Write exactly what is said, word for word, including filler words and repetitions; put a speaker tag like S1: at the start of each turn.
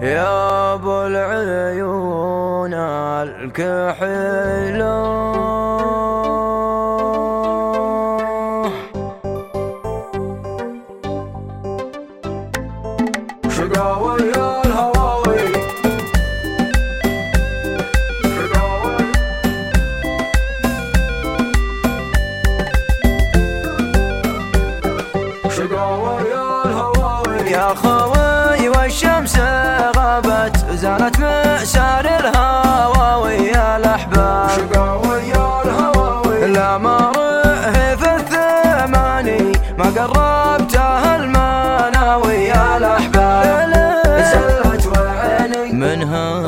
S1: يا ابو العيون الكحيلة شقاوي يا الهواوي شقاوي شقاوي يا الهواوي يا خوي والشمس غابت زالت مسار الهواوي يا الأحباب شقاوي يا الهواوي لا مره في الثماني ما قربته المناوي يا الأحباب زلت وعيني منها